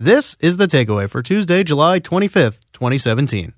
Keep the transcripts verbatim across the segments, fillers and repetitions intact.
This is The Takeaway for Tuesday, July twenty-fifth, twenty seventeen.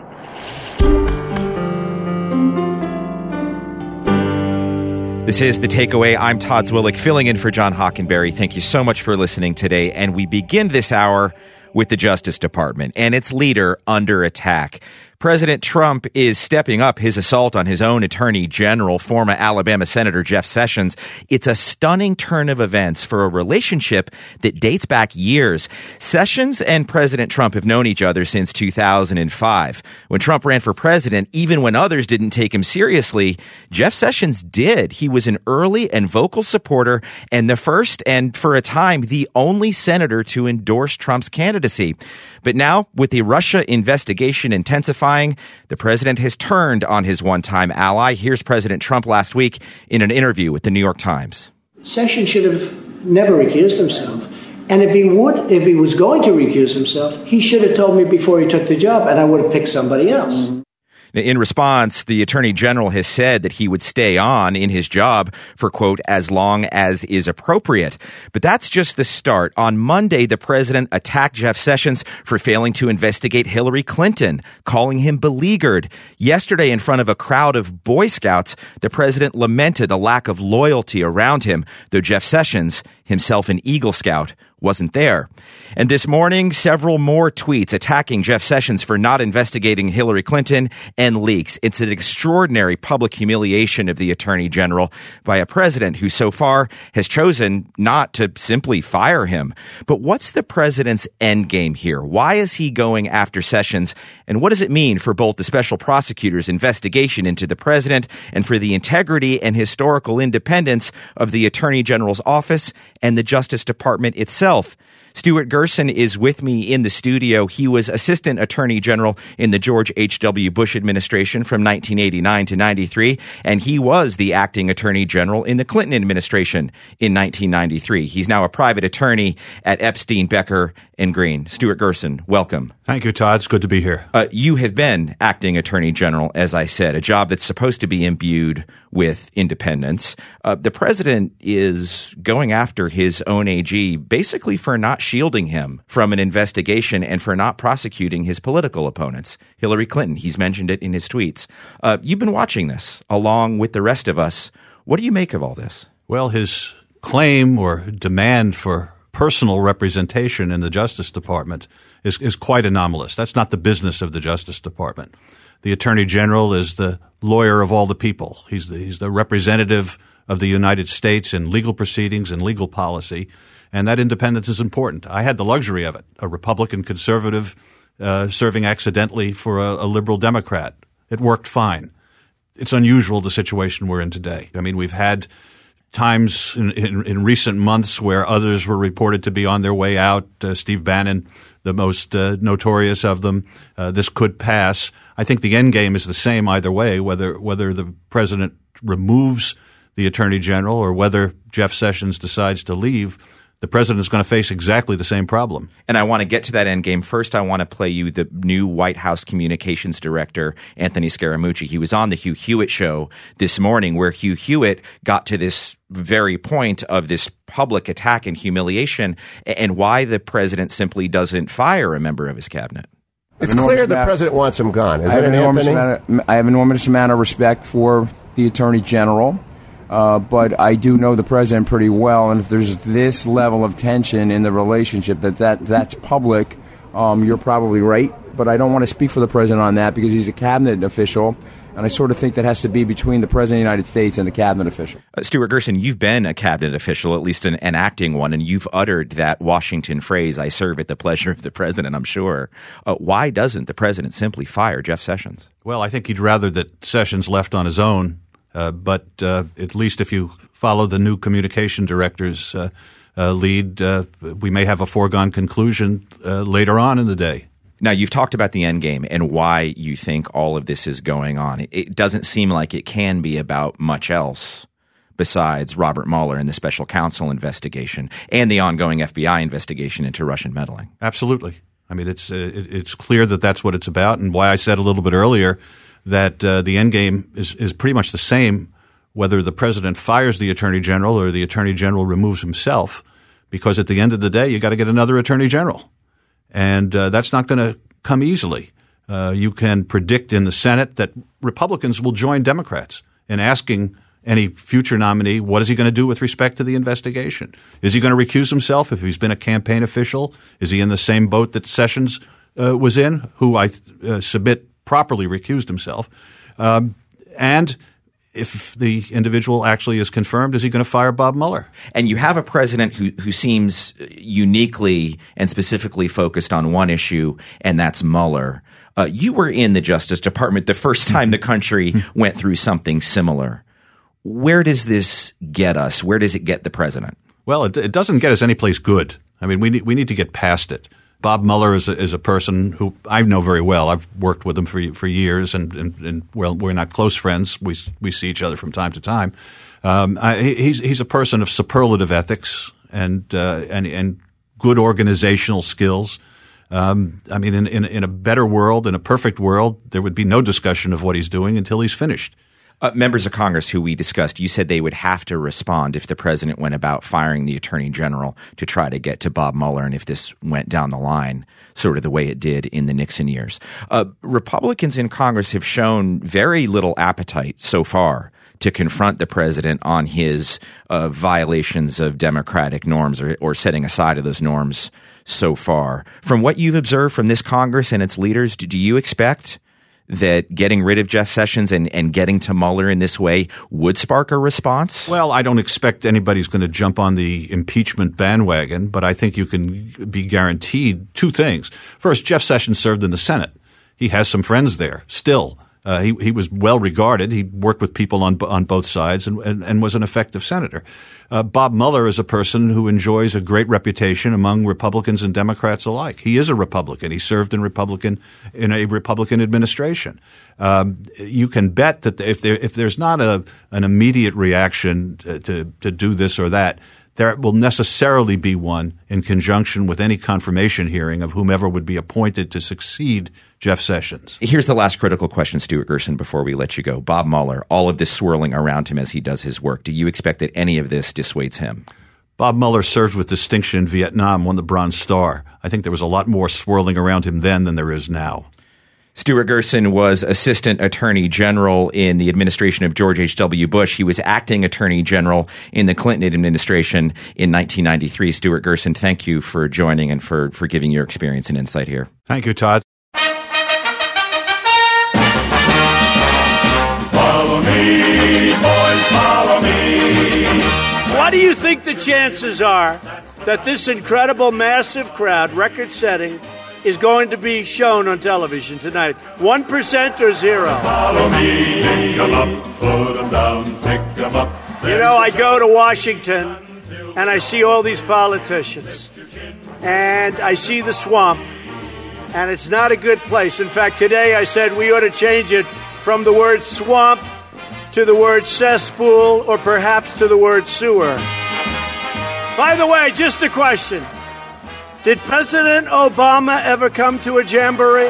This is The Takeaway. I'm Todd Zwillich, filling in for John Hockenberry. Thank you so much for listening today. And we begin this hour with the Justice Department and its leader under attack. President Trump is stepping up his assault on his own attorney general, former Alabama Senator Jeff Sessions. It's a stunning turn of events for a relationship that dates back years. Sessions and President Trump have known each other since two thousand five. When Trump ran for president, even when others didn't take him seriously, Jeff Sessions did. He was an early and vocal supporter and the first and, for a time, the only senator to endorse Trump's candidacy. But now, with the Russia investigation intensifying, the president has turned on his one-time ally. Here's President Trump last week in an interview with the New York Times. Sessions should have never recused himself. And if he would, if he was going to recuse himself, he should have told me before he took the job, and I would have picked somebody else. In response, the Attorney General has said that he would stay on in his job for, quote, as long as is appropriate. But that's just the start. On Monday, the president attacked Jeff Sessions for failing to investigate Hillary Clinton, calling him beleaguered. Yesterday, in front of a crowd of Boy Scouts, the president lamented a lack of loyalty around him, though Jeff Sessions, himself an Eagle Scout, wasn't there. And this morning, several more tweets attacking Jeff Sessions for not investigating Hillary Clinton and leaks. It's an extraordinary public humiliation of the Attorney General by a president who so far has chosen not to simply fire him. But what's the president's endgame here? Why is he going after Sessions? And what does it mean for both the special prosecutor's investigation into the president and for the integrity and historical independence of the Attorney General's office and the Justice Department itself? Stuart Gerson is with me in the studio. He was Assistant Attorney General in the George H W. Bush administration from nineteen eighty-nine to ninety-three, and he was the acting Attorney General in the Clinton administration in nineteen ninety-three. He's now a private attorney at Epstein, Becker, and Green. Stuart Gerson, welcome. Thank you, Todd. It's good to be here. Uh, you have been acting Attorney General, as I said, a job that's supposed to be imbued with independence. Uh, the president is going after his own A G basically for not shielding him from an investigation and for not prosecuting his political opponents. Hillary Clinton, he's mentioned it in his tweets. Uh, you've been watching this along with the rest of us. What do you make of all this? Well, his claim or demand for personal representation in the Justice Department is, is quite anomalous. That's not the business of the Justice Department. The Attorney General is the lawyer of all the people. He's the, he's the representative of the United States in legal proceedings and legal policy, and that independence is important. I had the luxury of it, a Republican conservative uh, serving accidentally for a, a liberal Democrat. It worked fine. It's unusual, the situation we're in today. I mean, we've had times in, in, in recent months where others were reported to be on their way out. Uh, Steve Bannon, the most uh, notorious of them. Uh, this could pass. I think the end game is the same either way, whether whether the president removes the Attorney General or whether Jeff Sessions decides to leave. The president is going to face exactly the same problem. And I want to get to that end game. First, I want to play you the new White House communications director, Anthony Scaramucci. He was on the Hugh Hewitt show this morning where Hugh Hewitt got to this very point of this public attack and humiliation and why the president simply doesn't fire a member of his cabinet. It's clear the president wants him gone. Is that an enormous amount of, I have an enormous amount of respect for the Attorney General. Uh, but I do know the president pretty well, and if there's this level of tension in the relationship that, that that's public, um, you're probably right. But I don't want to speak for the president on that because he's a cabinet official, and I sort of think that has to be between the president of the United States and the cabinet official. Uh, Stuart Gerson, you've been a cabinet official, at least an, an acting one, and you've uttered that Washington phrase, I serve at the pleasure of the president, I'm sure. Uh, why doesn't the president simply fire Jeff Sessions? Well, I think he'd rather that Sessions left on his own. Uh, but uh, at least if you follow the new communication director's uh, uh, lead, uh, we may have a foregone conclusion uh, later on in the day. Now, you've talked about the end game and why you think all of this is going on. It doesn't seem like it can be about much else besides Robert Mueller and the special counsel investigation and the ongoing F B I investigation into Russian meddling. Absolutely. I mean, it's uh, it, it's clear that that's what it's about, and why I said a little bit earlier that uh, the end game is, is pretty much the same whether the president fires the Attorney General or the Attorney General removes himself, because at the end of the day, you got to get another attorney general. And uh, that's not going to come easily. Uh, you can predict in the Senate that Republicans will join Democrats in asking any future nominee, what is he going to do with respect to the investigation? Is he going to recuse himself if he's been a campaign official? Is he in the same boat that Sessions uh, was in, who I uh, submit properly recused himself? Um, and if the individual actually is confirmed, is he going to fire Bob Mueller? And you have a president who, who seems uniquely and specifically focused on one issue, and that's Mueller. Uh, you were in the Justice Department the first time the country went through something similar. Where does this get us? Where does it get the president? Well, it, it doesn't get us anyplace good. I mean, we need, we need to get past it. Bob Mueller is a, is a person who I know very well. I've worked with him for for years, and, and, and well, we're not close friends. We we see each other from time to time. Um, I, he's he's a person of superlative ethics and uh, and and good organizational skills. Um, I mean, in, in in a better world, in a perfect world, there would be no discussion of what he's doing until he's finished. Uh, members of Congress who we discussed, you said they would have to respond if the president went about firing the attorney general to try to get to Bob Mueller, and if this went down the line sort of the way it did in the Nixon years. Uh, Republicans in Congress have shown very little appetite so far to confront the president on his uh, violations of democratic norms or, or setting aside of those norms so far. From what you've observed from this Congress and its leaders, do, do you expect that getting rid of Jeff Sessions and, and getting to Mueller in this way would spark a response? Well, I don't expect anybody's going to jump on the impeachment bandwagon, but I think you can be guaranteed two things. First, Jeff Sessions served in the Senate. He has some friends there still. Uh, he, he was well regarded. He worked with people on on both sides and, and, and was an effective senator. Uh, Bob Mueller is a person who enjoys a great reputation among Republicans and Democrats alike. He is a Republican. He served in Republican in a Republican administration. Um, you can bet that if there if there's not a an immediate reaction to to do this or that, there will necessarily be one in conjunction with any confirmation hearing of whomever would be appointed to succeed Jeff Sessions. Here's the last critical question, Stuart Gerson, before we let you go. Bob Mueller, all of this swirling around him as he does his work. Do you expect that any of this dissuades him? Bob Mueller served with distinction in Vietnam, won the Bronze Star. I think there was a lot more swirling around him then than there is now. Stuart Gerson was Assistant Attorney General in the administration of George H W. Bush. He was Acting Attorney General in the Clinton administration in nineteen ninety-three. Stuart Gerson, thank you for joining and for, for giving your experience and insight here. Thank you, Todd. Follow me, boys, follow me. What do you think the chances are that this incredible, massive crowd, record-setting, is going to be shown on television tonight? One percent or zero? Follow me, pick 'em up, put 'em down, pick 'em up. You know, I go to Washington and I see all these politicians and I see the swamp, and it's not a good place. In fact, today I said we ought to change it from the word swamp to the word cesspool, or perhaps to the word sewer. By the way, just a question. Did President Obama ever come to a jamboree?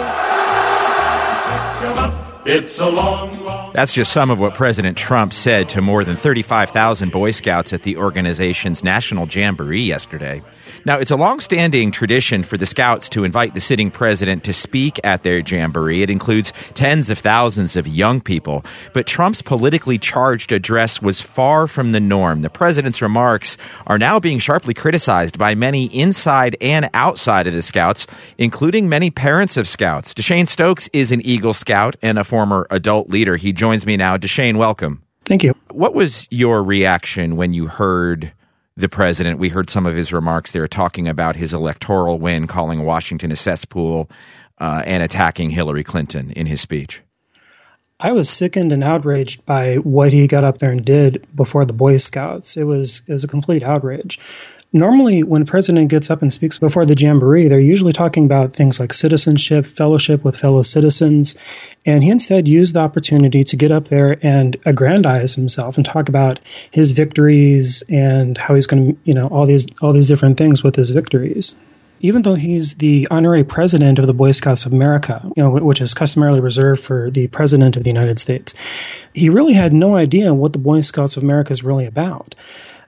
It's a long, long... That's just some of what President Trump said to more than thirty-five thousand Boy Scouts at the organization's National Jamboree yesterday. Now, it's a long-standing tradition for the Scouts to invite the sitting president to speak at their jamboree. It includes tens of thousands of young people. But Trump's politically charged address was far from the norm. The president's remarks are now being sharply criticized by many inside and outside of the Scouts, including many parents of Scouts. Deshane Stokes is an Eagle Scout and a former adult leader. He joins me now. Deshane, welcome. Thank you. What was your reaction when you heard the president? We heard some of his remarks there talking about his electoral win, calling Washington a cesspool, uh, and attacking Hillary Clinton in his speech. I was sickened and outraged by what he got up there and did before the Boy Scouts. It was, it was a complete outrage. Normally, when a president gets up and speaks before the Jamboree, they're usually talking about things like citizenship, fellowship with fellow citizens, and he instead used the opportunity to get up there and aggrandize himself and talk about his victories and how he's going to, you know, all these all these different things with his victories. Even though he's the honorary president of the Boy Scouts of America, you know, which is customarily reserved for the president of the United States, he really had no idea what the Boy Scouts of America is really about.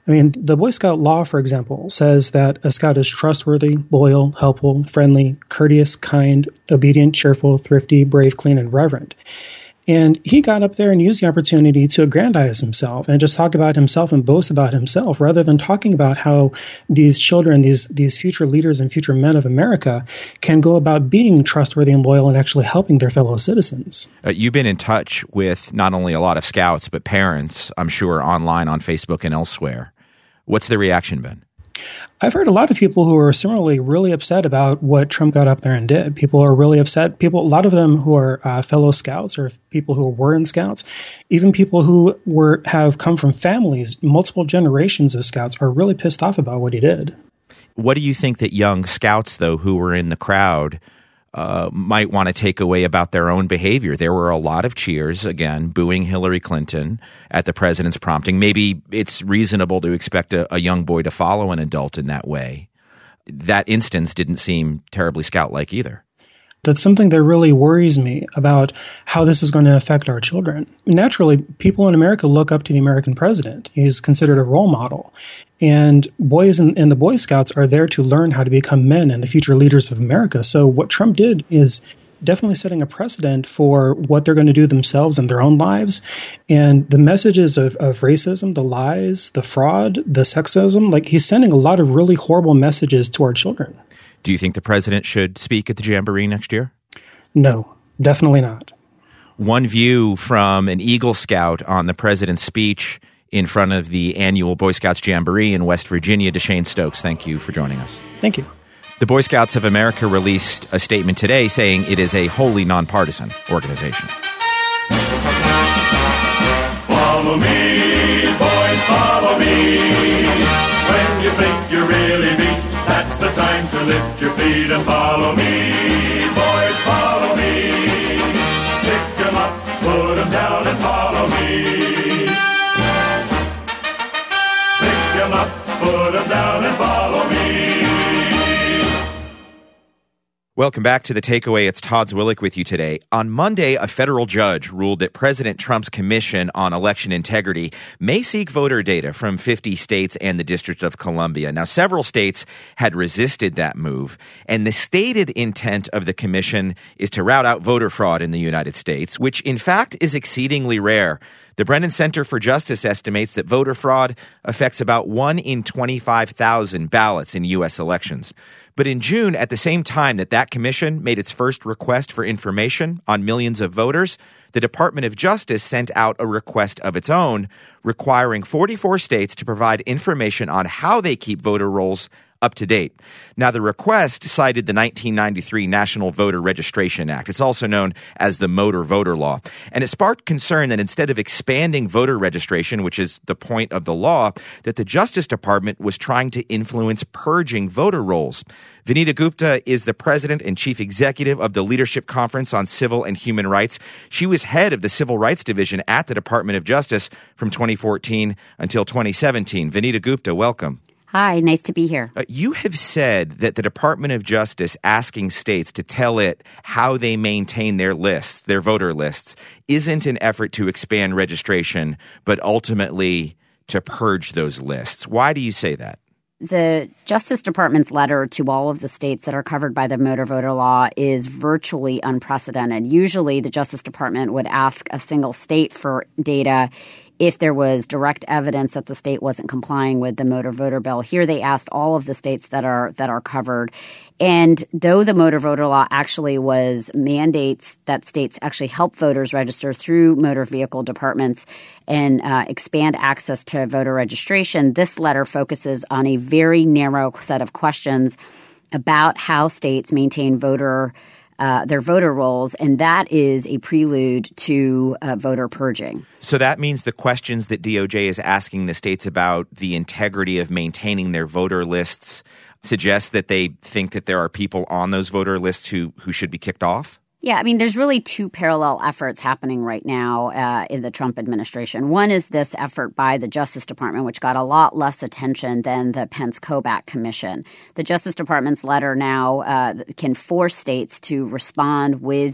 I mean, the Boy Scout law, for example, says that a Scout is trustworthy, loyal, helpful, friendly, courteous, kind, obedient, cheerful, thrifty, brave, clean, and reverent. And he got up there and used the opportunity to aggrandize himself and just talk about himself and boast about himself rather than talking about how these children, these these future leaders and future men of America can go about being trustworthy and loyal and actually helping their fellow citizens. Uh, you've been in touch with not only a lot of Scouts, but parents, I'm sure, online on Facebook and elsewhere. What's the reaction been? I've heard a lot of people who are similarly really upset about what Trump got up there and did. People are really upset. People, a lot of them who are uh, fellow Scouts or people who were in Scouts, even people who were have come from families, multiple generations of Scouts, are really pissed off about what he did. What do you think that young Scouts, though, who were in the crowd uh, might want to take away about their own behavior? There were a lot of cheers, again, booing Hillary Clinton at the president's prompting. Maybe it's reasonable to expect a, a young boy to follow an adult in that way. That instance didn't seem terribly Scout-like either. That's something that really worries me about how this is going to affect our children. Naturally, people in America look up to the American president. He's considered a role model. And boys in, in the Boy Scouts are there to learn how to become men and the future leaders of America. So what Trump did is definitely setting a precedent for what they're going to do themselves in their own lives. And the messages of, of racism, the lies, the fraud, the sexism, like he's sending a lot of really horrible messages to our children. Do you think the president should speak at the Jamboree next year? No, definitely not. One view from an Eagle Scout on the president's speech in front of the annual Boy Scouts Jamboree in West Virginia. Deshane Stokes, thank you for joining us. Thank you. The Boy Scouts of America released a statement today saying it is a wholly nonpartisan organization. Follow me, boys, follow me. When you think you're really beat, that's the time to lift your feet and follow me. Boys, follow me. Pick 'em up, put 'em down and follow me. Pick 'em up, put 'em down and follow me. Welcome back to The Takeaway. It's Todd Zwillich with you today. On Monday, a federal judge ruled that President Trump's Commission on Election Integrity may seek voter data from fifty states and the District of Columbia. Now, several states had resisted that move, and the stated intent of the commission is to root out voter fraud in the United States, which in fact is exceedingly rare. The Brennan Center for Justice estimates that voter fraud affects about one in twenty-five thousand ballots in U S elections. But in June, at the same time that that commission made its first request for information on millions of voters, the Department of Justice sent out a request of its own requiring forty-four states to provide information on how they keep voter rolls up to date. Now, the request cited the nineteen ninety-three National Voter Registration Act. It's also known as the Motor Voter Law. And it sparked concern that instead of expanding voter registration, which is the point of the law, that the Justice Department was trying to influence purging voter rolls. Vanita Gupta is the president and chief executive of the Leadership Conference on Civil and Human Rights. She was head of the Civil Rights Division at the Department of Justice from twenty fourteen until twenty seventeen. Vanita Gupta, welcome. Hi, nice to be here. Uh, you have said that the Department of Justice asking states to tell it how they maintain their lists, their voter lists, isn't an effort to expand registration, but ultimately to purge those lists. Why do you say that? The Justice Department's letter to all of the states that are covered by the motor voter law is virtually unprecedented. Usually, the Justice Department would ask a single state for data if there was direct evidence that the state wasn't complying with the motor voter bill. Here, they asked all of the states that are that are covered. And though the motor voter law actually was mandates that states actually help voters register through motor vehicle departments and uh, expand access to voter registration, this letter focuses on a very narrow set of questions about how states maintain voter Uh, their voter rolls, and that is a prelude to uh, voter purging. So that means the questions that D O J is asking the states about the integrity of maintaining their voter lists suggest that they think that there are people on those voter lists who, who should be kicked off? Yeah, I mean, there's really two parallel efforts happening right now uh, in the Trump administration. One is this effort by the Justice Department, which got a lot less attention than the Pence-Kobach Commission. The Justice Department's letter now uh, can force states to respond with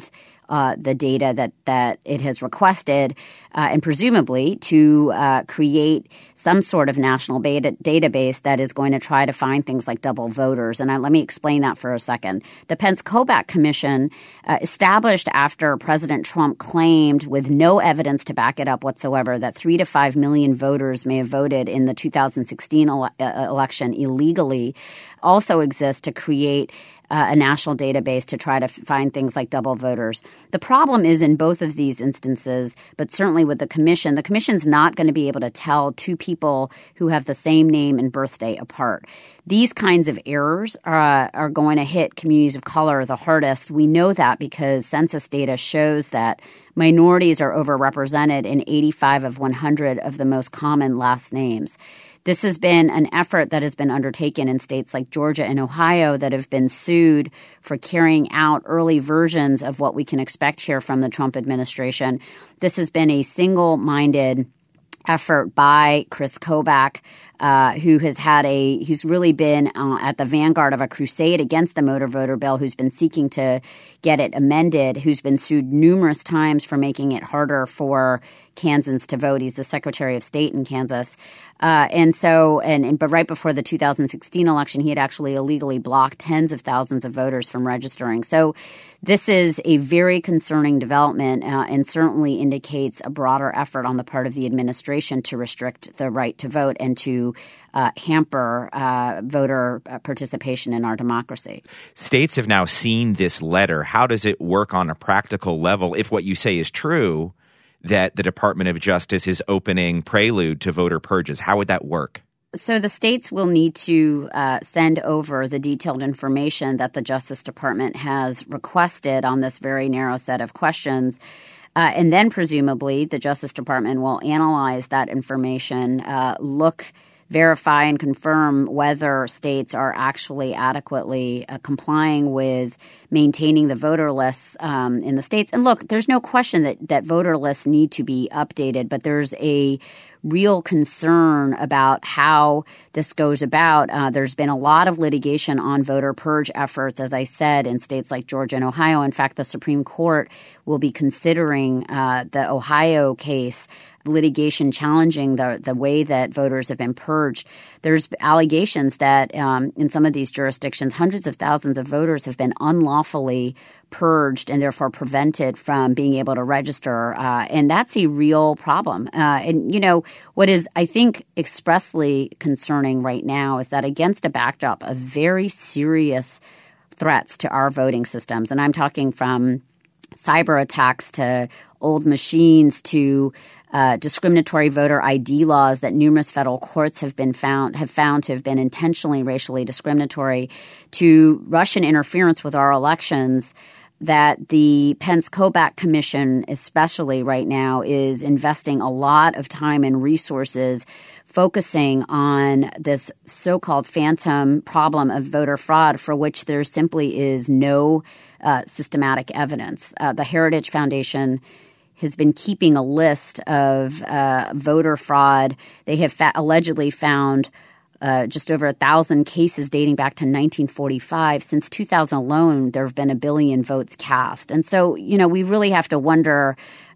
uh, the data that, that it has requested, uh, and presumably to uh, create some sort of national beta- database that is going to try to find things like double voters. And I, let me explain that for a second. The Pence-Kobach Commission, uh, established after President Trump claimed, with no evidence to back it up whatsoever, that three to five million voters may have voted in the two thousand sixteen ele- uh, election illegally, also exists to create Uh, a national database to try to f- find things like double voters. The problem is in both of these instances, but certainly with the commission, the commission's not going to be able to tell two people who have the same name and birthday apart. These kinds of errors uh, are going to hit communities of color the hardest. We know that because census data shows that minorities are overrepresented in eighty-five of one hundred of the most common last names. This has been an effort that has been undertaken in states like Georgia and Ohio that have been sued for carrying out early versions of what we can expect here from the Trump administration. This has been a single-minded effort by Chris Kobach, uh, who has had a who's really been uh, at the vanguard of a crusade against the motor voter bill, who's been seeking to get it amended, who's been sued numerous times for making it harder for Kansans to vote. He's the Secretary of State in Kansas. Uh, and so, and, and but right before the two thousand sixteen election, he had actually illegally blocked tens of thousands of voters from registering. So this is a very concerning development uh, and certainly indicates a broader effort on the part of the administration to restrict the right to vote and to uh, hamper uh, voter participation in our democracy. States have now seen this letter. How does it work on a practical level if what you say is true, that the Department of Justice is opening prelude to voter purges? How would that work? So the states will need to uh, send over the detailed information that the Justice Department has requested on this very narrow set of questions. Uh, and then presumably the Justice Department will analyze that information, uh, look verify and confirm whether states are actually adequately uh, complying with maintaining the voter lists um, in the states. And look, there's no question that, that voter lists need to be updated, but there's a real concern about how this goes about. Uh, there's been a lot of litigation on voter purge efforts, as I said, in states like Georgia and Ohio. In fact, the Supreme Court will be considering uh, the Ohio case, litigation challenging the, the way that voters have been purged. There's allegations that um, in some of these jurisdictions, hundreds of thousands of voters have been unlawfully purged and therefore prevented from being able to register. Uh, and that's a real problem. Uh, and, you know, what is, I think, expressly concerning right now is that against a backdrop of very serious threats to our voting systems, and I'm talking from cyber attacks to old machines to uh, discriminatory voter I D laws that numerous federal courts have been found have found to have been intentionally racially discriminatory, to Russian interference with our elections, that the Pence-Kobach Commission especially right now is investing a lot of time and resources focusing on this so-called phantom problem of voter fraud for which there simply is no uh, systematic evidence. Uh, the Heritage Foundation has been keeping a list of uh, voter fraud. They have fa- allegedly found Uh, just over a thousand cases dating back to nineteen forty-five. Since two thousand alone, there have been a billion votes cast. And so, you know, we really have to wonder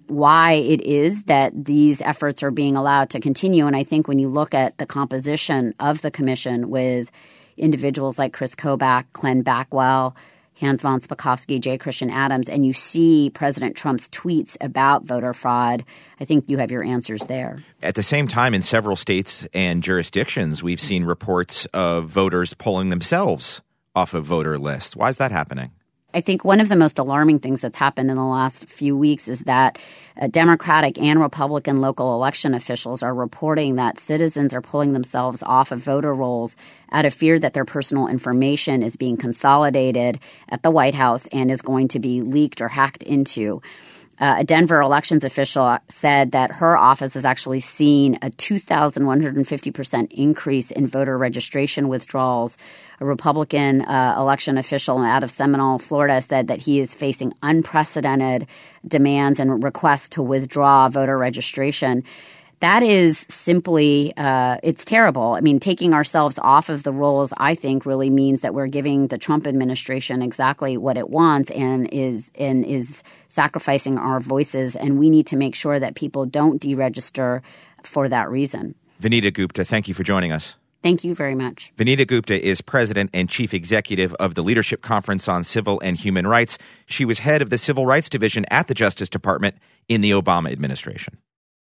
why it is that these efforts are being allowed to continue. And I think when you look at the composition of the commission with individuals like Chris Kobach, Glenn Backwell, Hans von Spakovsky, J. Christian Adams, and you see President Trump's tweets about voter fraud, I think you have your answers there. At the same time, in several states and jurisdictions, we've seen reports of voters pulling themselves off of voter lists. Why is that happening? I think one of the most alarming things that's happened in the last few weeks is that uh, Democratic and Republican local election officials are reporting that citizens are pulling themselves off of voter rolls out of fear that their personal information is being consolidated at the White House and is going to be leaked or hacked into. Uh, a Denver elections official said that her office has actually seen a two thousand one hundred fifty percent increase in voter registration withdrawals. A Republican uh, election official out of Seminole, Florida, said that he is facing unprecedented demands and requests to withdraw voter registration. That is simply, uh, it's terrible. I mean, taking ourselves off of the rolls, I think, really means that we're giving the Trump administration exactly what it wants and is and is sacrificing our voices. And we need to make sure that people don't deregister for that reason. Vanita Gupta, thank you for joining us. Thank you very much. Vanita Gupta is president and chief executive of the Leadership Conference on Civil and Human Rights. She was head of the Civil Rights Division at the Justice Department in the Obama administration.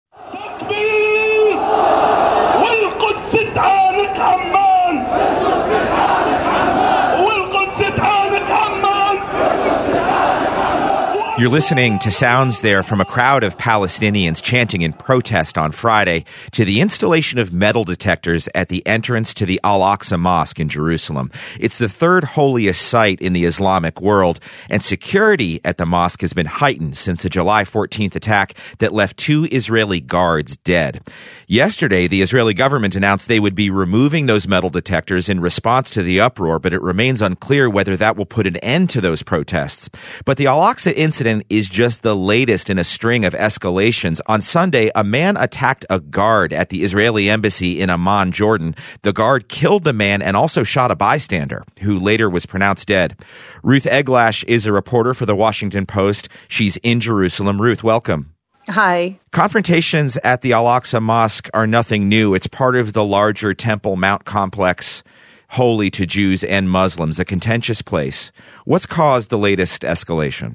والقدس تعانق عمان والقدس تعانق عمان. You're listening to sounds there from a crowd of Palestinians chanting in protest on Friday to the installation of metal detectors at the entrance to the Al-Aqsa Mosque in Jerusalem. It's the third holiest site in the Islamic world, and security at the mosque has been heightened since the July fourteenth attack that left two Israeli guards dead. Yesterday, the Israeli government announced they would be removing those metal detectors in response to the uproar, but it remains unclear whether that will put an end to those protests. But the Al-Aqsa incident is just the latest in a string of escalations. On Sunday, a man attacked a guard at the Israeli embassy in Amman, Jordan. The guard killed the man and also shot a bystander, who later was pronounced dead. Ruth Eglash is a reporter for The Washington Post. She's in Jerusalem. Ruth, welcome. Hi. Confrontations at the Al-Aqsa Mosque are nothing new. It's part of the larger Temple Mount complex, holy to Jews and Muslims, a contentious place. What's caused the latest escalation?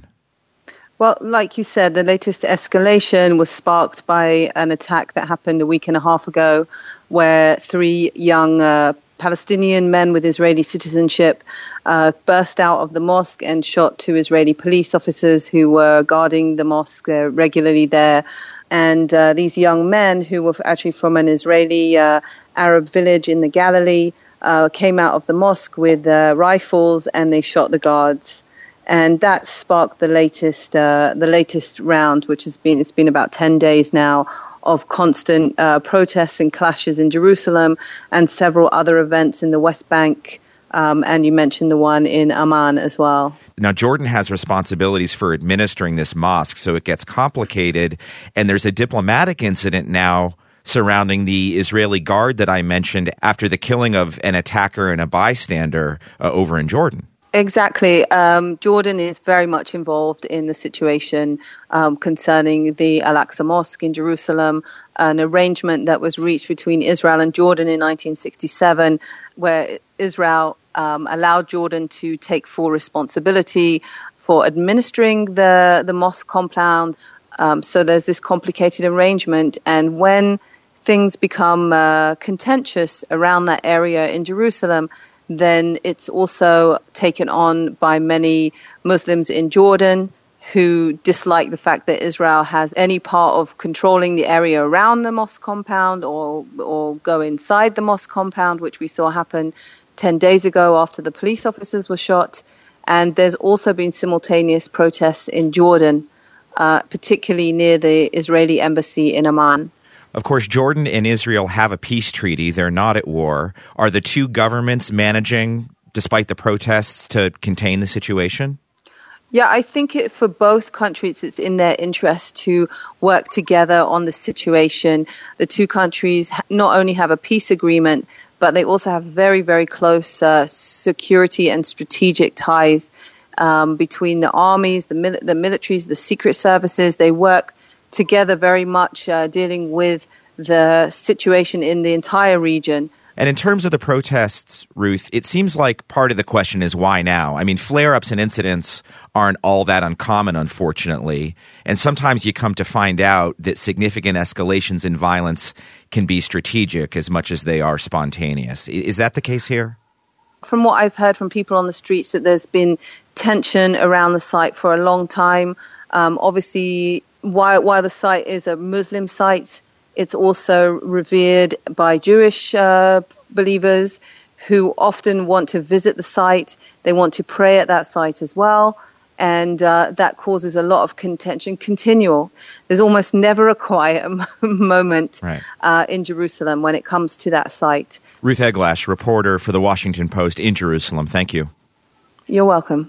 Well, like you said, the latest escalation was sparked by an attack that happened a week and a half ago where three young uh, Palestinian men with Israeli citizenship uh, burst out of the mosque and shot two Israeli police officers who were guarding the mosque uh, regularly there. And uh, these young men, who were actually from an Israeli uh, Arab village in the Galilee, uh, came out of the mosque with uh, rifles and they shot the guards. And that sparked the latest uh, the latest round, which has been it's been about ten days now of constant uh, protests and clashes in Jerusalem and several other events in the West Bank. Um, and you mentioned the one in Amman as well. Now, Jordan has responsibilities for administering this mosque, so it gets complicated. And there's a diplomatic incident now surrounding the Israeli guard that I mentioned after the killing of an attacker and a bystander uh, over in Jordan. Exactly. Um, Jordan is very much involved in the situation um, concerning the Al-Aqsa Mosque in Jerusalem, an arrangement that was reached between Israel and Jordan in nineteen sixty-seven, where Israel um, allowed Jordan to take full responsibility for administering the, the mosque compound. Um, so there's this complicated arrangement. And when things become uh, contentious around that area in Jerusalem, then it's also taken on by many Muslims in Jordan who dislike the fact that Israel has any part of controlling the area around the mosque compound or or go inside the mosque compound, which we saw happen ten days ago after the police officers were shot. And there's also been simultaneous protests in Jordan, uh, particularly near the Israeli embassy in Amman. Of course, Jordan and Israel have a peace treaty. They're not at war. Are the two governments managing, despite the protests, to contain the situation? Yeah, I think it, for both countries, it's in their interest to work together on the situation. The two countries not only have a peace agreement, but they also have very, very close uh, security and strategic ties um, between the armies, the, mil- the militaries, the secret services. They work together very much uh, dealing with the situation in the entire region. And in terms of the protests, Ruth, it seems like part of the question is why now? I mean, flare-ups and incidents aren't all that uncommon, unfortunately. And sometimes you come to find out that significant escalations in violence can be strategic as much as they are spontaneous. Is that the case here? From what I've heard from people on the streets, that there's been tension around the site for a long time. Um, obviously, while, while the site is a Muslim site, it's also revered by Jewish uh, believers who often want to visit the site. They want to pray at that site as well. And uh, that causes a lot of contention, continual. There's almost never a quiet moment right. uh, in Jerusalem when it comes to that site. Ruth Eglash, reporter for The Washington Post in Jerusalem. Thank you. You're welcome.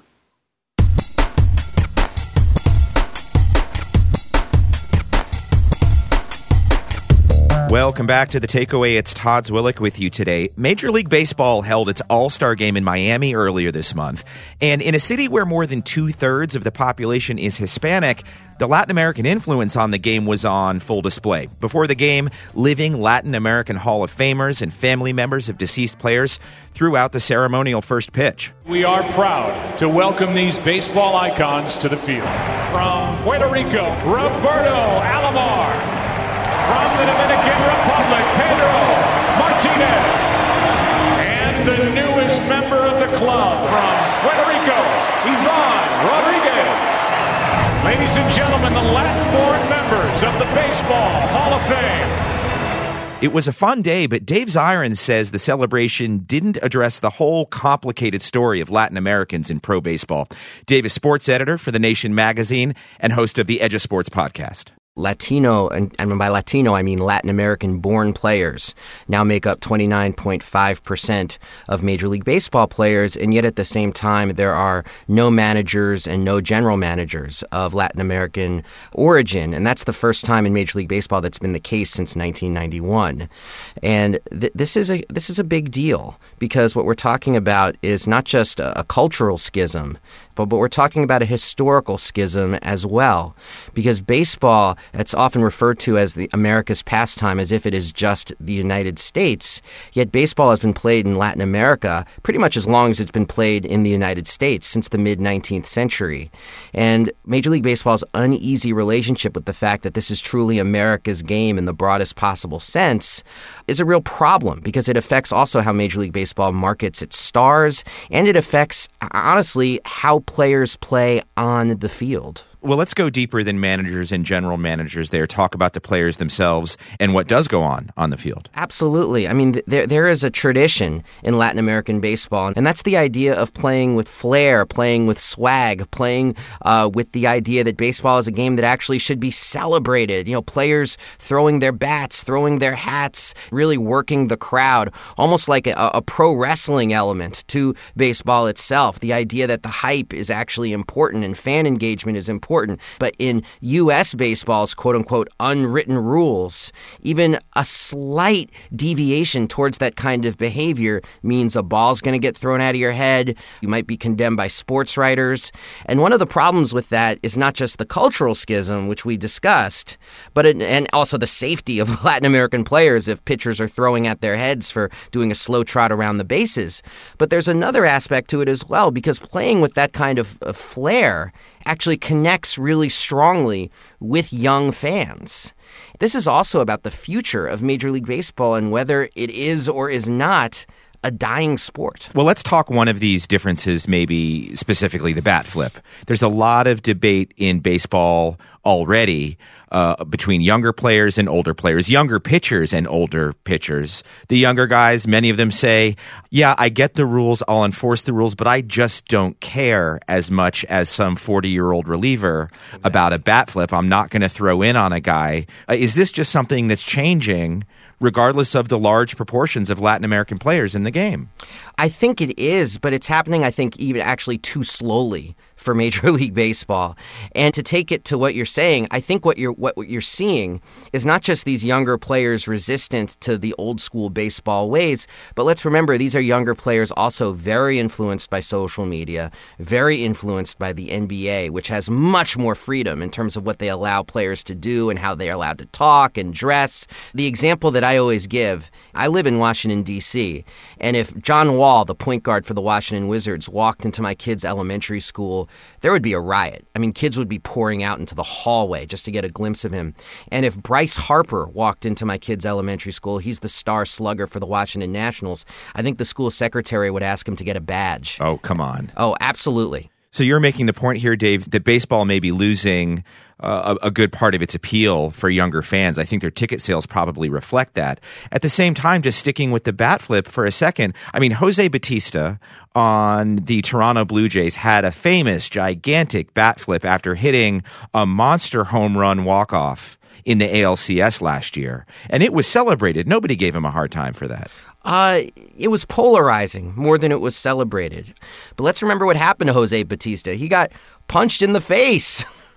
Welcome back to The Takeaway. It's Todd Zwillich with you today. Major League Baseball held its All-Star Game in Miami earlier this month. And in a city where more than two-thirds of the population is Hispanic, the Latin American influence on the game was on full display. Before the game, living Latin American Hall of Famers and family members of deceased players threw out the ceremonial first pitch. We are proud to welcome these baseball icons to the field. From Puerto Rico, Roberto Alomar. From the Dominican Republic, Pedro Martinez. And the newest member of the club from Puerto Rico, Ivan Rodriguez. Ladies and gentlemen, the Latin-born members of the Baseball Hall of Fame. It was a fun day, but Dave Zirin says the celebration didn't address the whole complicated story of Latin Americans in pro baseball. Dave is sports editor for The Nation magazine and host of the Edge of Sports podcast. Latino, and, and by Latino I mean Latin American-born players, now make up twenty-nine point five percent of Major League Baseball players, and yet at the same time there are no managers and no general managers of Latin American origin, and that's the first time in Major League Baseball that's been the case since nineteen ninety-one. And th- this is a this is a big deal, because what we're talking about is not just a, a cultural schism, but, but we're talking about a historical schism as well, because baseball, it's often referred to as the America's pastime, as if it is just the United States. Yet baseball has been played in Latin America pretty much as long as it's been played in the United States, since the mid-nineteenth century. And Major League Baseball's uneasy relationship with the fact that this is truly America's game in the broadest possible sense is a real problem, because it affects also how Major League Baseball markets its stars, and it affects, honestly, how players play on the field. Well, let's go deeper than managers and general managers there. Talk about the players themselves and what does go on on the field. Absolutely. I mean, th- there there is a tradition in Latin American baseball, and that's the idea of playing with flair, playing with swag, playing uh, with the idea that baseball is a game that actually should be celebrated. You know, players throwing their bats, throwing their hats, really working the crowd, almost like a, a pro wrestling element to baseball itself. The idea that the hype is actually important and fan engagement is important. But in U S baseball's quote-unquote unwritten rules, even a slight deviation towards that kind of behavior means a ball's going to get thrown out of your head. You might be condemned by sports writers. And one of the problems with that is not just the cultural schism, which we discussed, but it, and also the safety of Latin American players if pitchers are throwing at their heads for doing a slow trot around the bases. But there's another aspect to it as well, because playing with that kind of, of flair actually connects really strongly with young fans. This is also about the future of Major League Baseball and whether it is or is not a dying sport. Well, let's talk one of these differences, maybe specifically the bat flip. There's a lot of debate in baseball already uh, between younger players and older players, younger pitchers and older pitchers. The younger guys, many of them say, yeah, I get the rules, I'll enforce the rules, but I just don't care as much as some forty-year-old reliever exactly. about a bat flip. I'm not going to throw in on a guy. Uh, is this just something that's changing regardless of the large proportions of Latin American players in the game? I think it is, but it's happening, I think, even actually too slowly for Major League Baseball. And to take it to what you're saying, I think what you're what, what you're seeing is not just these younger players resistant to the old school baseball ways, but let's remember these are younger players also very influenced by social media, very influenced by the N B A, which has much more freedom in terms of what they allow players to do and how they're allowed to talk and dress. The example that I always give, I live in Washington, D C, and if John Wall, the point guard for the Washington Wizards, walked into my kids' elementary school, there would be a riot. I mean, kids would be pouring out into the hallway just to get a glimpse of him. And if Bryce Harper walked into my kids' elementary school, he's the star slugger for the Washington Nationals, I think the school secretary would ask him to get a badge. Oh, come on. Oh, absolutely. So you're making the point here, Dave, that baseball may be losing uh, a, a good part of its appeal for younger fans. I think their ticket sales probably reflect that. At the same time, just sticking with the bat flip for a second, I mean, Jose Bautista on the Toronto Blue Jays had a famous, gigantic bat flip after hitting a monster home run walk-off in the A L C S last year. And it was celebrated. Nobody gave him a hard time for that. Uh, it was polarizing more than it was celebrated. But let's remember what happened to Jose Bautista. He got punched in the face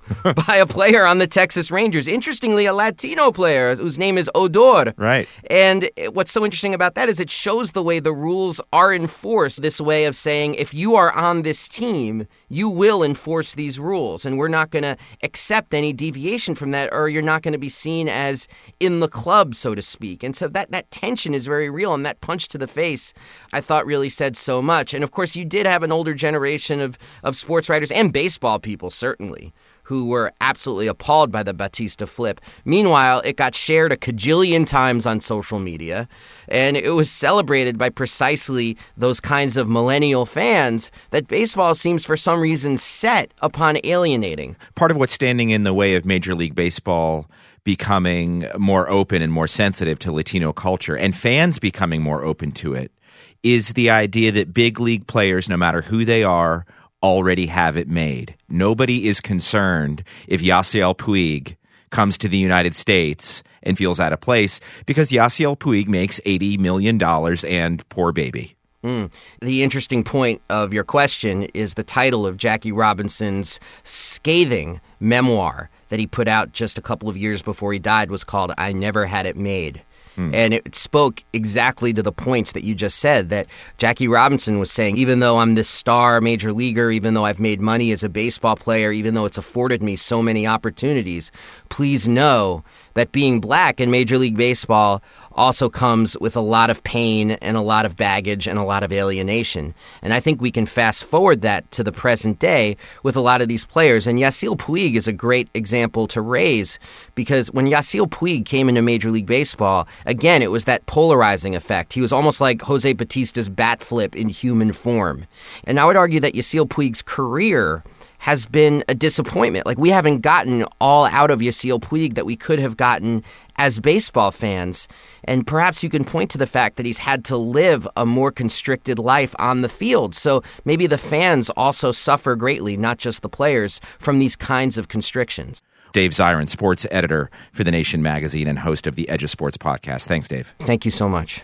by a player on the Texas Rangers. Interestingly, a Latino player whose name is Odor. Right. And what's so interesting about that is it shows the way the rules are enforced, this way of saying if you are on this team, you will enforce these rules, and we're not going to accept any deviation from that, or you're not going to be seen as in the club, so to speak. And so that, that tension is very real, and that punch to the face, I thought, really said so much. And of course, you did have an older generation of, of sports writers and baseball people, certainly, who were absolutely appalled by the Batista flip. Meanwhile, it got shared a cajillion times on social media, and it was celebrated by precisely those kinds of millennial fans that baseball seems for some reason set upon alienating. Part of what's standing in the way of Major League Baseball becoming more open and more sensitive to Latino culture, and fans becoming more open to it, is the idea that big league players, no matter who they are, already have it made. Nobody is concerned if Yasiel Puig comes to the United States and feels out of place because Yasiel Puig makes eighty million dollars and poor baby. Mm. The interesting point of your question is the title of Jackie Robinson's scathing memoir that he put out just a couple of years before he died was called I Never Had It Made. Hmm. And it spoke exactly to the points that you just said, that Jackie Robinson was saying, even though I'm this star major leaguer, even though I've made money as a baseball player, even though it's afforded me so many opportunities, please know that being black in Major League Baseball also comes with a lot of pain and a lot of baggage and a lot of alienation. And I think we can fast forward that to the present day with a lot of these players. And Yasiel Puig is a great example to raise, because when Yasiel Puig came into Major League Baseball, again, it was that polarizing effect. He was almost like Jose Batista's bat flip in human form. And I would argue that Yasiel Puig's career has been a disappointment. Like, we haven't gotten all out of Yasiel Puig that we could have gotten as baseball fans. And perhaps you can point to the fact that he's had to live a more constricted life on the field. So maybe the fans also suffer greatly, not just the players, from these kinds of constrictions. Dave Zirin, sports editor for The Nation magazine and host of the Edge of Sports podcast. Thanks, Dave. Thank you so much.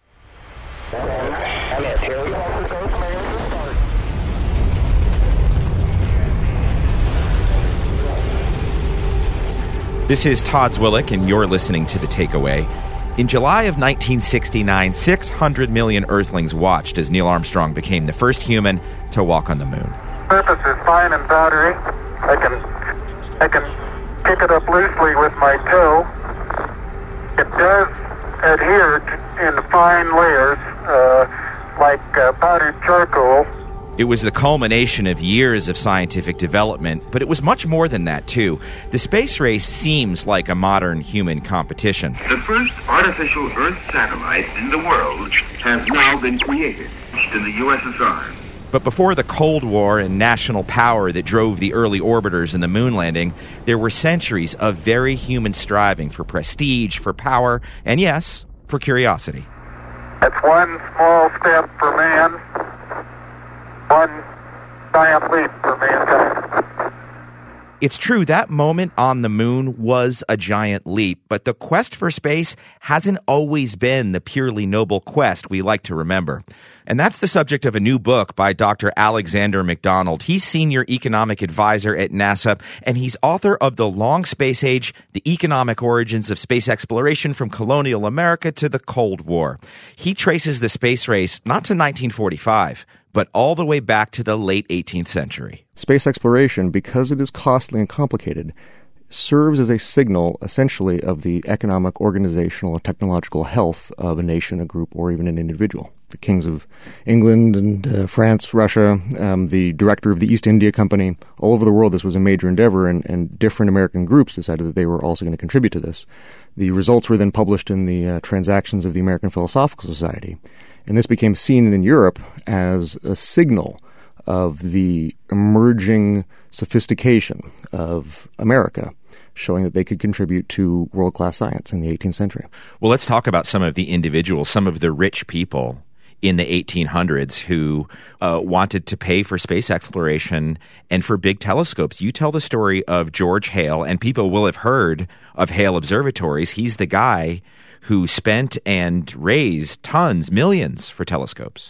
This is Todd Zwillich, and you're listening to The Takeaway. In July of nineteen sixty-nine, six hundred million Earthlings watched as Neil Armstrong became the first human to walk on the moon. Surface is fine and powdery. I can, I can pick it up loosely with my toe. It does adhere in fine layers, uh, like uh, powdered charcoal. It was the culmination of years of scientific development, but it was much more than that, too. The space race seems like a modern human competition. The first artificial Earth satellite in the world has now been created in the U S S R. But before the Cold War and national power that drove the early orbiters and the moon landing, there were centuries of very human striving for prestige, for power, and yes, for curiosity. That's one small step for man, one giant leap for mankind. It's true, that moment on the moon was a giant leap, but the quest for space hasn't always been the purely noble quest we like to remember. And that's the subject of a new book by Doctor Alexander McDonald. He's senior economic advisor at NASA, and he's author of The Long Space Age, The Economic Origins of Space Exploration from Colonial America to the Cold War. He traces the space race not to nineteen forty-five, but all the way back to the late eighteenth century. Space exploration, because it is costly and complicated, serves as a signal, essentially, of the economic, organizational, and technological health of a nation, a group, or even an individual. The kings of England and uh, France, Russia, um, the director of the East India Company, all over the world, this was a major endeavor, and, and different American groups decided that they were also going to contribute to this. The results were then published in the uh, Transactions of the American Philosophical Society. And this became seen in Europe as a signal of the emerging sophistication of America, showing that they could contribute to world-class science in the eighteenth century. Well, let's talk about some of the individuals, some of the rich people in the eighteen hundreds who uh, wanted to pay for space exploration and for big telescopes. You tell the story of George Hale, and people will have heard of Hale Observatories. He's the guy who spent and raised tons, millions for telescopes.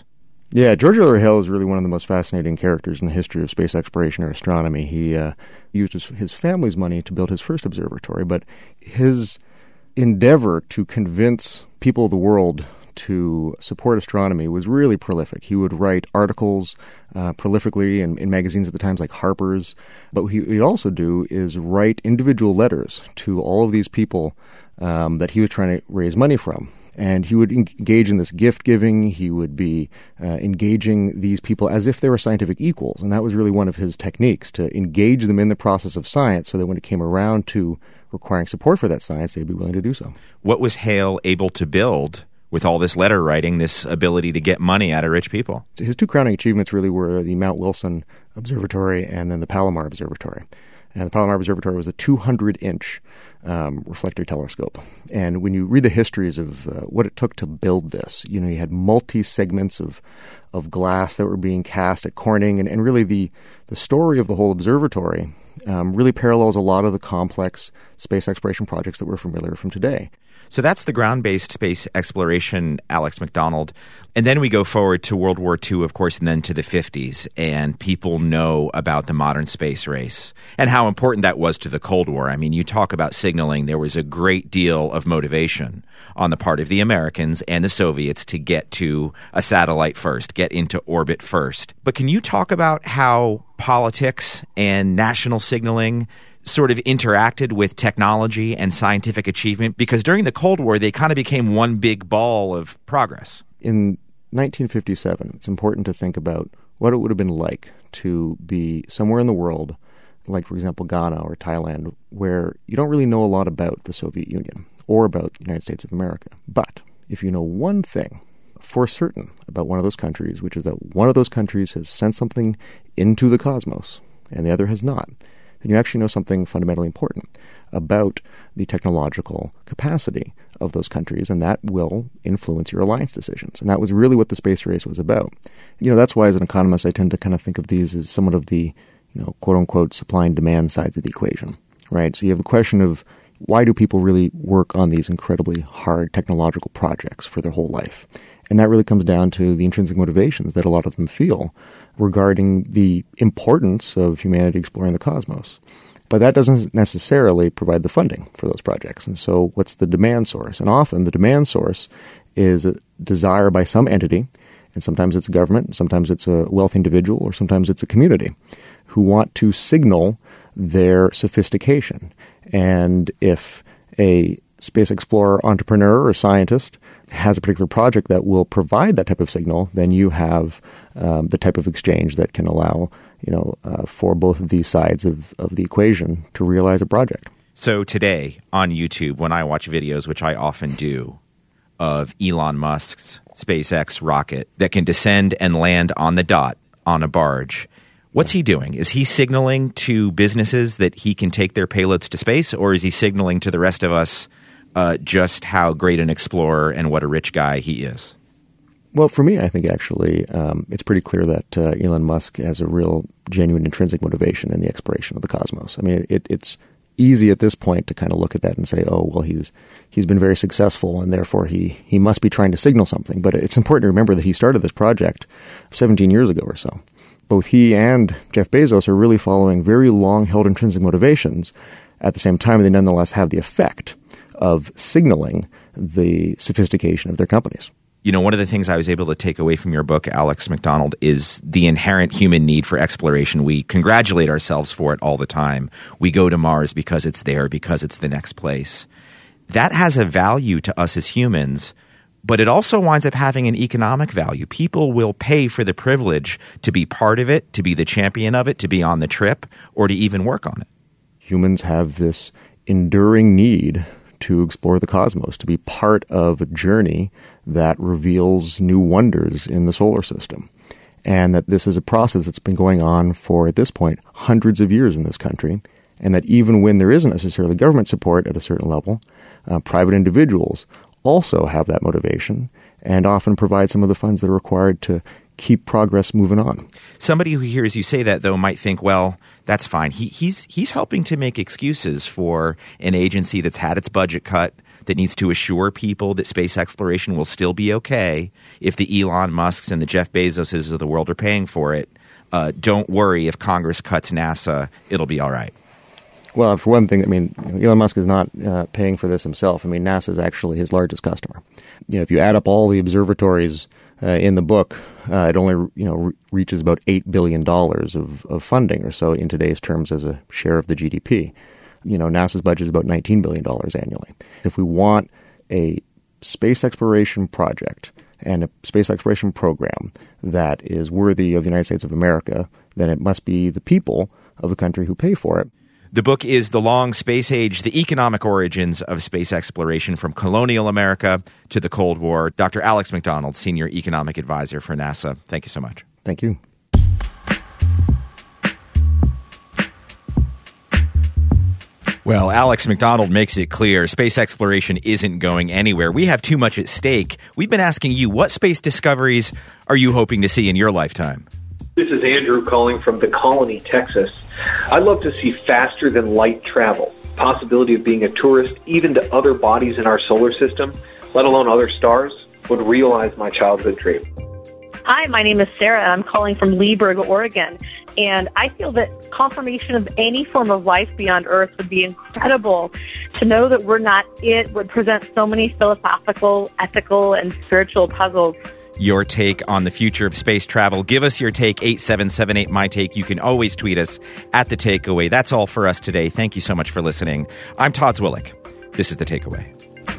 Yeah, George Ellery Hale is really one of the most fascinating characters in the history of space exploration or astronomy. He uh, used his, his family's money to build his first observatory, but his endeavor to convince people of the world to support astronomy was really prolific. He would write articles uh, prolifically in, in magazines at the times like Harper's, but what he would also do is write individual letters to all of these people um, that he was trying to raise money from. And he would engage in this gift-giving. He would be uh, engaging these people as if they were scientific equals. And that was really one of his techniques, to engage them in the process of science so that when it came around to requiring support for that science, they'd be willing to do so. What was Hale able to build with all this letter writing, this ability to get money out of rich people? His two crowning achievements really were the Mount Wilson Observatory and then the Palomar Observatory. And the Palomar Observatory was a two hundred inch um, reflector telescope. And when you read the histories of uh, what it took to build this, you know, you had multi-segments of of glass that were being cast at Corning. And, and really the, the story of the whole observatory um, really parallels a lot of the complex space exploration projects that we're familiar from today. So that's the ground-based space exploration, Alex McDonald. And then we go forward to World War Two, of course, and then to the fifties. And people know about the modern space race and how important that was to the Cold War. I mean, you talk about signaling. There was a great deal of motivation on the part of the Americans and the Soviets to get to a satellite first, get into orbit first. But can you talk about how politics and national signaling sort of interacted with technology and scientific achievement? Because during the Cold War, they kind of became one big ball of progress. In nineteen fifty-seven, it's important to think about what it would have been like to be somewhere in the world, like, for example, Ghana or Thailand, where you don't really know a lot about the Soviet Union or about the United States of America. But if you know one thing for certain about one of those countries, which is that one of those countries has sent something into the cosmos and the other has not, then you actually know something fundamentally important about the technological capacity of those countries, and that will influence your alliance decisions. And that was really what the space race was about. You know, that's why as an economist I tend to kind of think of these as somewhat of the, you know, quote-unquote supply and demand sides of the equation, right? So you have the question of why do people really work on these incredibly hard technological projects for their whole life? And that really comes down to the intrinsic motivations that a lot of them feel regarding the importance of humanity exploring the cosmos. But that doesn't necessarily provide the funding for those projects. And so what's the demand source? And often the demand source is a desire by some entity, and sometimes it's a government, sometimes it's a wealthy individual, or sometimes it's a community, who want to signal their sophistication. And if a space explorer, entrepreneur, or scientist has a particular project that will provide that type of signal, then you have um, the type of exchange that can allow, you know, uh, for both of these sides of, of the equation to realize a project. So today on YouTube, when I watch videos, which I often do, of Elon Musk's SpaceX rocket that can descend and land on the dot on a barge, what's he doing? Is he signaling to businesses that he can take their payloads to space, or is he signaling to the rest of us uh, just how great an explorer and what a rich guy he is? Well, for me, I think actually um, it's pretty clear that uh, Elon Musk has a real, genuine, intrinsic motivation in the exploration of the cosmos. I mean, it, it's easy at this point to kind of look at that and say, oh, well, he's he's been very successful and therefore he, he must be trying to signal something. But it's important to remember that he started this project seventeen years ago or so. Both he and Jeff Bezos are really following very long-held intrinsic motivations. At the same time, they nonetheless have the effect of signaling the sophistication of their companies. You know, one of the things I was able to take away from your book, Alex McDonald, is the inherent human need for exploration. We congratulate ourselves for it all the time. We go to Mars because it's there, because it's the next place. That has a value to us as humans, but it also winds up having an economic value. People will pay for the privilege to be part of it, to be the champion of it, to be on the trip, or to even work on it. Humans have this enduring need to explore the cosmos, to be part of a journey that reveals new wonders in the solar system. And that this is a process that's been going on for, at this point, hundreds of years in this country. And that even when there isn't necessarily government support at a certain level, uh, private individuals also have that motivation and often provide some of the funds that are required to keep progress moving on. Somebody who hears you say that, though, might think, well, that's fine. He, he's he's helping to make excuses for an agency that's had its budget cut, that needs to assure people that space exploration will still be okay if the Elon Musks and the Jeff Bezoses of the world are paying for it. Uh, don't worry, if Congress cuts NASA, it'll be all right. Well, for one thing, I mean, Elon Musk is not uh, paying for this himself. I mean, NASA is actually his largest customer. You know, if you add up all the observatories uh, in the book, uh, it only, you know, re- reaches about eight billion dollars of, of funding or so in today's terms as a share of the G D P. You know, NASA's budget is about nineteen billion dollars annually. If we want a space exploration project and a space exploration program that is worthy of the United States of America, then it must be the people of the country who pay for it. The book is The Long Space Age, The Economic Origins of Space Exploration from Colonial America to the Cold War. Doctor Alex McDonald, Senior Economic Advisor for NASA. Thank you so much. Thank you. Well, Alex McDonald makes it clear space exploration isn't going anywhere. We have too much at stake. We've been asking you, what space discoveries are you hoping to see in your lifetime? This is Andrew calling from the Colony, Texas. I'd love to see faster than light travel, possibility of being a tourist even to other bodies in our solar system, let alone other stars, would realize my childhood dream. Hi, my name is Sarah, and I'm calling from Leesburg, Oregon. And I feel that confirmation of any form of life beyond Earth would be incredible. To know that we're not it would present so many philosophical, ethical, and spiritual puzzles. Your take on the future of space travel. Give us your take, eight seven seven eight, my take. You can always tweet us at The Takeaway. That's all for us today. Thank you so much for listening. I'm Todd Zwillich. This is The Takeaway.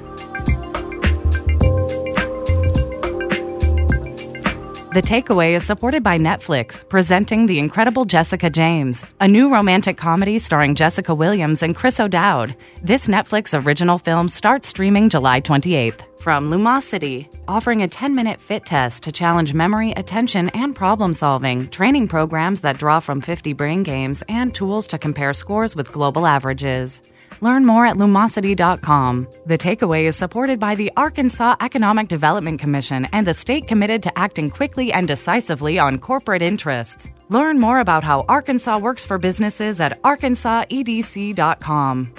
The Takeaway is supported by Netflix, presenting The Incredible Jessica James, a new romantic comedy starring Jessica Williams and Chris O'Dowd. This Netflix original film starts streaming July twenty-eighth. From Lumosity, offering a ten-minute fit test to challenge memory, attention, and problem-solving, training programs that draw from fifty brain games, and tools to compare scores with global averages. Learn more at lumosity dot com. The Takeaway is supported by the Arkansas Economic Development Commission and the state committed to acting quickly and decisively on corporate interests. Learn more about how Arkansas works for businesses at arkansas e d c dot com.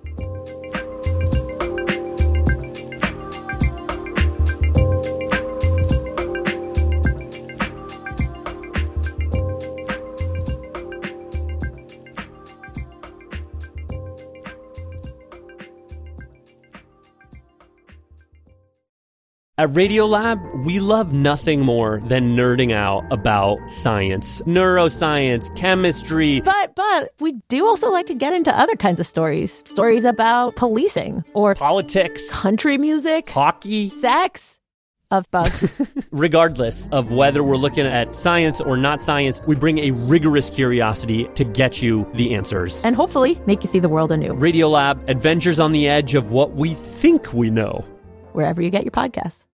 At Radiolab, we love nothing more than nerding out about science, neuroscience, chemistry. But, but, we do also like to get into other kinds of stories. Stories about policing or politics, country music, hockey, sex, of bugs. Regardless of whether we're looking at science or not science, we bring a rigorous curiosity to get you the answers. And hopefully make you see the world anew. Radiolab, adventures on the edge of what we think we know. Wherever you get your podcasts.